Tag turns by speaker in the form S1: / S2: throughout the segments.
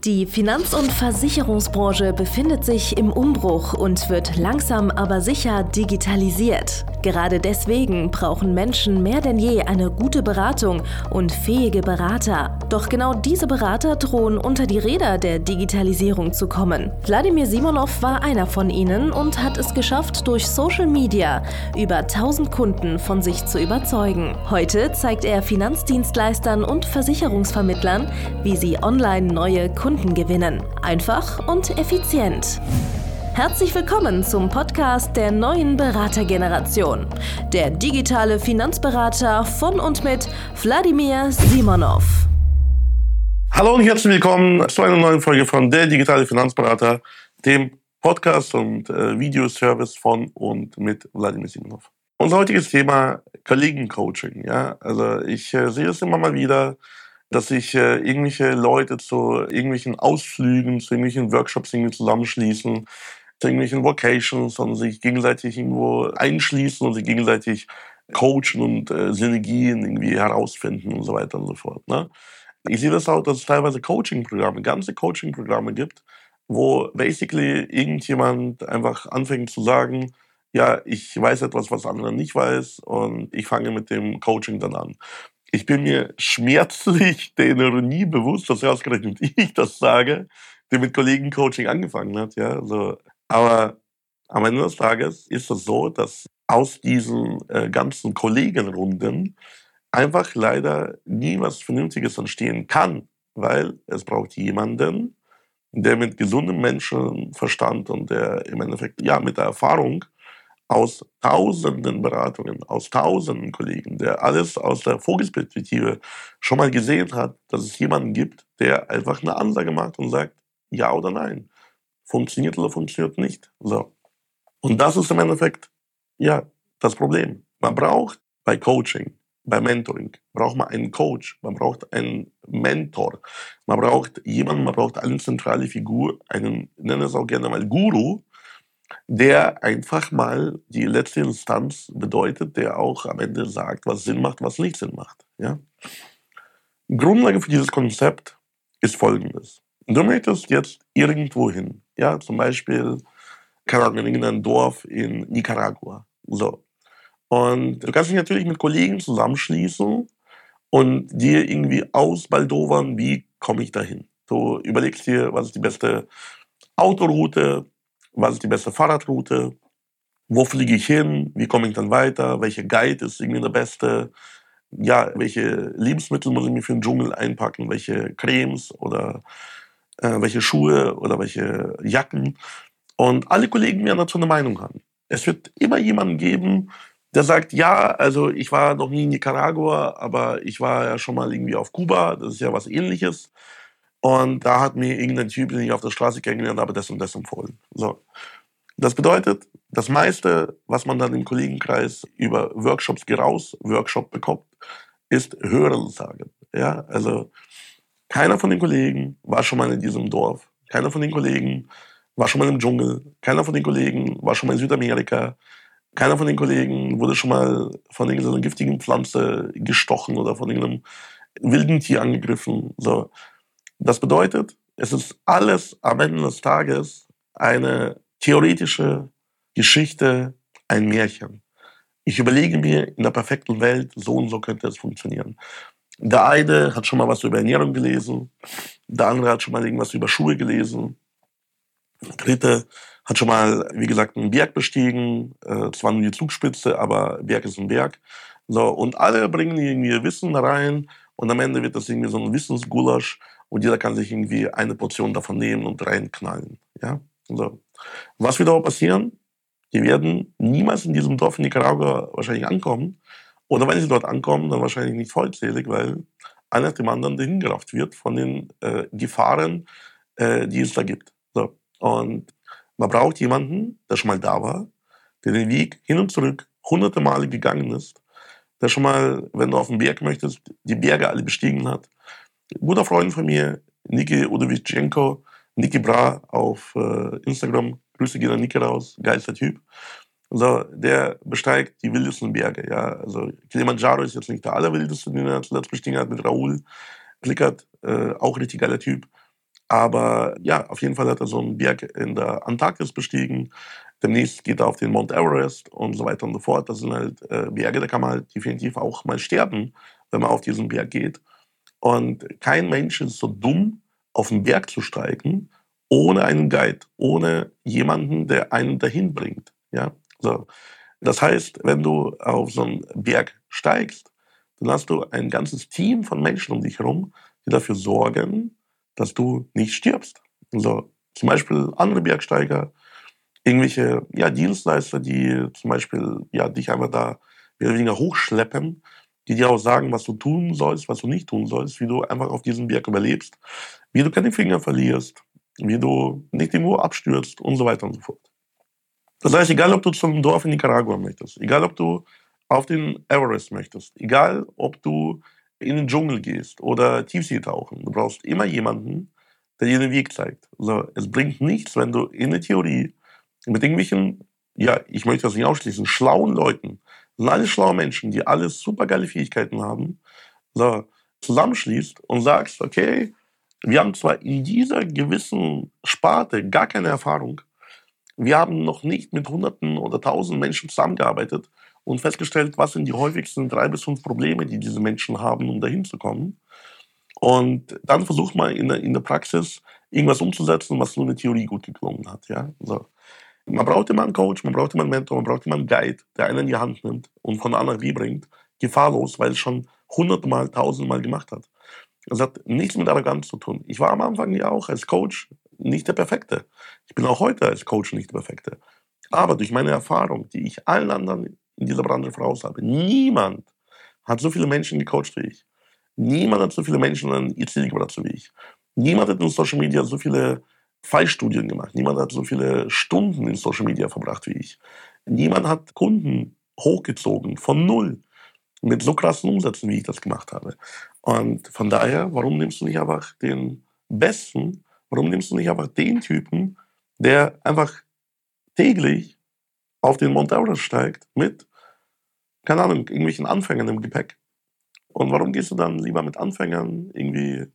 S1: Die Finanz- und Versicherungsbranche befindet sich im Umbruch und wird langsam aber sicher digitalisiert. Gerade deswegen brauchen Menschen mehr denn je eine gute Beratung und fähige Berater. Doch genau diese Berater drohen unter die Räder der Digitalisierung zu kommen. Wladimir Simonov war einer von ihnen und hat es geschafft, durch Social Media über 1000 Kunden von sich zu überzeugen. Heute zeigt er Finanzdienstleistern und Versicherungsvermittlern, wie sie online neue Kunden gewinnen. Einfach und effizient. Herzlich willkommen zum Podcast der neuen Beratergeneration. Der digitale Finanzberater von und mit Wladimir Simonov.
S2: Hallo und herzlich willkommen zu einer neuen Folge von Der digitale Finanzberater, dem Podcast und Videoservice von und mit Wladimir Simonov. Unser heutiges Thema Kollegencoaching. Ja? Also ich sehe es immer mal wieder, dass sich irgendwelche Leute zu irgendwelchen Ausflügen, zu irgendwelchen Workshops irgendwie zusammenschließen, zu irgendwelchen Vocations und sich gegenseitig irgendwo einschließen und sich gegenseitig coachen und Synergien irgendwie herausfinden und so weiter und so fort. Ne? Ich sehe das auch, dass es teilweise Coaching-Programme, ganze Coaching-Programme gibt, wo basically irgendjemand einfach anfängt zu sagen, ja, ich weiß etwas, was andere nicht weiß und ich fange mit dem Coaching dann an. Ich bin mir schmerzlich der Ironie bewusst, dass ausgerechnet ich das sage, der mit Kollegencoaching angefangen hat. Ja, so. Aber am Ende des Tages ist es so, dass aus diesen ganzen Kollegenrunden einfach leider nie was Vernünftiges entstehen kann, weil es braucht jemanden, der mit gesundem Menschenverstand und der im Endeffekt ja mit der Erfahrung aus tausenden Beratungen, aus tausenden Kollegen, der alles aus der Vogelperspektive schon mal gesehen hat, dass es jemanden gibt, der einfach eine Ansage macht und sagt, ja oder nein, funktioniert oder funktioniert nicht. So. Und das ist im Endeffekt ja das Problem. Man braucht bei Coaching, bei Mentoring, braucht man einen Coach, man braucht einen Mentor, man braucht jemanden, man braucht eine zentrale Figur, einen, ich nenne es auch gerne mal Guru, der einfach mal die letzte Instanz bedeutet, der auch am Ende sagt, was Sinn macht, was nicht Sinn macht. Ja? Grundlage für dieses Konzept ist folgendes. Du möchtest jetzt irgendwo hin, ja, zum Beispiel, keine Ahnung, in irgendein Dorf in Nicaragua. So. Und du kannst dich natürlich mit Kollegen zusammenschließen und dir irgendwie ausbaldowern, wie komme ich dahin. Du überlegst dir, was ist die beste Autoroute, was ist die beste Fahrradroute, wo fliege ich hin, wie komme ich dann weiter, welcher Guide ist irgendwie der beste, ja, welche Lebensmittel muss ich mir für den Dschungel einpacken, welche Cremes oder welche Schuhe oder welche Jacken. Und alle Kollegen werden dazu eine Meinung haben. Es wird immer jemanden geben, der sagt, ja, also ich war noch nie in Nicaragua, aber ich war ja schon mal irgendwie auf Kuba, das ist ja was Ähnliches. Und da hat mir irgendein Typ, den ich auf der Straße kennengelernt habe, das und das empfohlen. So. Das bedeutet, das meiste, was man dann im Kollegenkreis über Workshops Workshop bekommt, ist Hörensagen. Ja, also keiner von den Kollegen war schon mal in diesem Dorf. Keiner von den Kollegen war schon mal im Dschungel. Keiner von den Kollegen war schon mal in Südamerika. Keiner von den Kollegen wurde schon mal von irgendeiner giftigen Pflanze gestochen oder von irgendeinem wilden Tier angegriffen. So. Das bedeutet, es ist alles am Ende des Tages eine theoretische Geschichte, ein Märchen. Ich überlege mir, in der perfekten Welt, so und so könnte es funktionieren. Der eine hat schon mal was über Ernährung gelesen, der andere hat schon mal irgendwas über Schuhe gelesen, der dritte hat schon mal, wie gesagt, einen Berg bestiegen, zwar nur die Zugspitze, aber Berg ist ein Berg. So, und alle bringen irgendwie Wissen rein und am Ende wird das irgendwie so ein Wissensgulasch und jeder kann sich irgendwie eine Portion davon nehmen und reinknallen. Ja? So. Was wird aber passieren? Die werden niemals in diesem Dorf in Nicaragua wahrscheinlich ankommen. Oder wenn sie dort ankommen, dann wahrscheinlich nicht vollzählig, weil einer dem anderen dahin gerafft wird von den Gefahren, die es da gibt. So. Und man braucht jemanden, der schon mal da war, der den Weg hin und zurück hunderte Male gegangen ist, der schon mal, wenn du auf den Berg möchtest, die Berge alle bestiegen hat. Ein guter Freund von mir, Niki Udovichenko, Niki Bra auf Instagram, Grüße gehen an Niki raus, geilster Typ. Also, der besteigt die wildesten Berge. Ja. Also Kilimanjaro ist jetzt nicht der allerwildeste, den er zuletzt bestiegen hat mit Raoul Glickert, auch richtig geiler Typ. Aber ja, auf jeden Fall hat er so einen Berg in der Antarktis bestiegen. Demnächst geht er auf den Mount Everest und so weiter und so fort. Das sind halt Berge, da kann man halt definitiv auch mal sterben, wenn man auf diesen Berg geht. Und kein Mensch ist so dumm, auf den Berg zu steigen, ohne einen Guide, ohne jemanden, der einen dahin bringt. Ja? So. Das heißt, wenn du auf so einen Berg steigst, dann hast du ein ganzes Team von Menschen um dich herum, die dafür sorgen, dass du nicht stirbst. Also zum Beispiel andere Bergsteiger, irgendwelche Dienstleister, die zum Beispiel dich einfach da mehr oder weniger hochschleppen, die dir auch sagen, was du tun sollst, was du nicht tun sollst, wie du einfach auf diesem Berg überlebst, wie du keine Finger verlierst, wie du nicht irgendwo abstürzt und so weiter und so fort. Das heißt, egal ob du zum Dorf in Nicaragua möchtest, egal ob du auf den Everest möchtest, egal ob du in den Dschungel gehst oder Tiefsee tauchen, du brauchst immer jemanden, der dir den Weg zeigt. Also, es bringt nichts, wenn du in der Theorie mit irgendwelchen, ich möchte das nicht ausschließen, schlauen Leuten, das sind alles schlaue Menschen, die alle supergeile Fähigkeiten haben, so, zusammenschließt und sagst, okay, wir haben zwar in dieser gewissen Sparte gar keine Erfahrung, wir haben noch nicht mit Hunderten oder Tausenden Menschen zusammengearbeitet und festgestellt, was sind die häufigsten 3 bis 5 Probleme, die diese Menschen haben, um dahin zu kommen. Und dann versucht man in der Praxis irgendwas umzusetzen, was nur in der Theorie gut geklungen hat. Ja? So. Man braucht immer einen Coach, man braucht immer einen Mentor, man braucht immer einen Guide, der einen in die Hand nimmt und von A nach B bringt, gefahrlos, weil es schon 100-mal, 1000-mal gemacht hat. Das hat nichts mit Arroganz zu tun. Ich war am Anfang ja auch als Coach nicht der Perfekte. Ich bin auch heute als Coach nicht der Perfekte. Aber durch meine Erfahrung, die ich allen anderen in dieser Branche voraus habe, niemand hat so viele Menschen gecoacht wie ich. Niemand hat so viele Menschen an ihr Ziel gebracht wie ich. Niemand hat in Social Media so viele Fallstudien gemacht. Niemand hat so viele Stunden in Social Media verbracht wie ich. Niemand hat Kunden hochgezogen von null mit so krassen Umsätzen, wie ich das gemacht habe. Und von daher, warum nimmst du nicht einfach den Besten? Warum nimmst du nicht einfach den Typen, der einfach täglich auf den Mount Everest steigt mit, keine Ahnung, irgendwelchen Anfängern im Gepäck? Und warum gehst du dann lieber mit Anfängern irgendwie,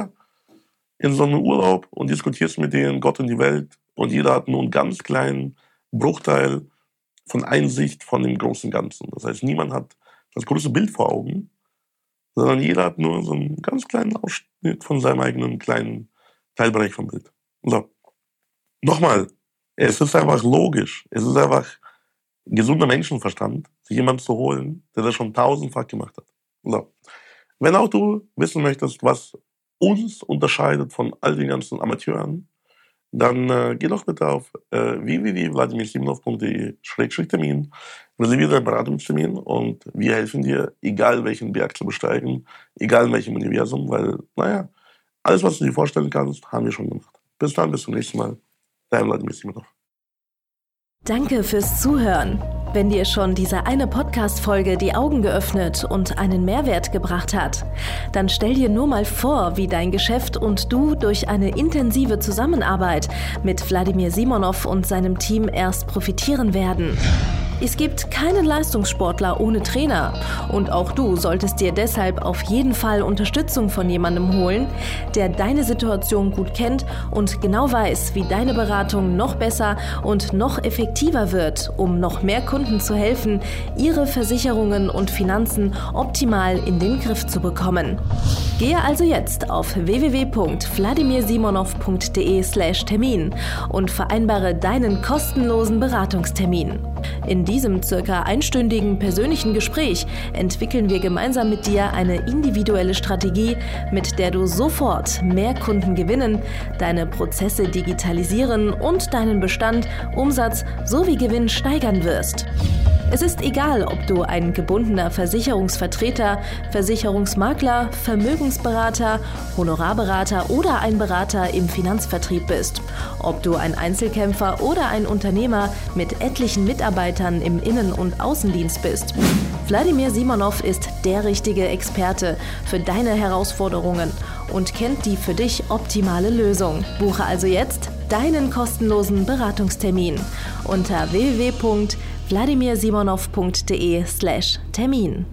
S2: in so einen Urlaub und diskutierst mit denen Gott und die Welt und jeder hat nur einen ganz kleinen Bruchteil von Einsicht von dem großen Ganzen. Das heißt, niemand hat das große Bild vor Augen, sondern jeder hat nur so einen ganz kleinen Ausschnitt von seinem eigenen kleinen Teilbereich vom Bild. So. Nochmal, es ist einfach logisch, es ist einfach gesunder Menschenverstand, sich jemanden zu holen, der das schon 1000-fach gemacht hat. So. Wenn auch du wissen möchtest, was uns unterscheidet von all den ganzen Amateuren, dann geh doch bitte auf www.vladimirsimonov.de/Termin, reserviere einen Beratungstermin und wir helfen dir, egal welchen Berg zu besteigen, egal in welchem Universum, weil, alles, was du dir vorstellen kannst, haben wir schon gemacht. Bis dann, bis zum nächsten Mal. Dein Vladimir Simonov.
S1: Danke fürs Zuhören. Wenn dir schon diese eine Podcast-Folge die Augen geöffnet und einen Mehrwert gebracht hat, dann stell dir nur mal vor, wie dein Geschäft und du durch eine intensive Zusammenarbeit mit Vladimir Simonov und seinem Team erst profitieren werden. Es gibt keinen Leistungssportler ohne Trainer und auch du solltest dir deshalb auf jeden Fall Unterstützung von jemandem holen, der deine Situation gut kennt und genau weiß, wie deine Beratung noch besser und noch effektiver wird, um noch mehr Kunden zu helfen, ihre Versicherungen und Finanzen optimal in den Griff zu bekommen. Gehe also jetzt auf www.vladimirsimonov.de/Termin und vereinbare deinen kostenlosen Beratungstermin. In diesem circa einstündigen persönlichen Gespräch entwickeln wir gemeinsam mit dir eine individuelle Strategie, mit der du sofort mehr Kunden gewinnen, deine Prozesse digitalisieren und deinen Bestand, Umsatz sowie Gewinn steigern wirst. Es ist egal, ob du ein gebundener Versicherungsvertreter, Versicherungsmakler, Vermögensberater, Honorarberater oder ein Berater im Finanzvertrieb bist. Ob du ein Einzelkämpfer oder ein Unternehmer mit etlichen Mitarbeitern im Innen- und Außendienst bist. Vladimir Simonov ist der richtige Experte für deine Herausforderungen und kennt die für dich optimale Lösung. Buche also jetzt deinen kostenlosen Beratungstermin unter www.vladimirsimonov.de/Termin.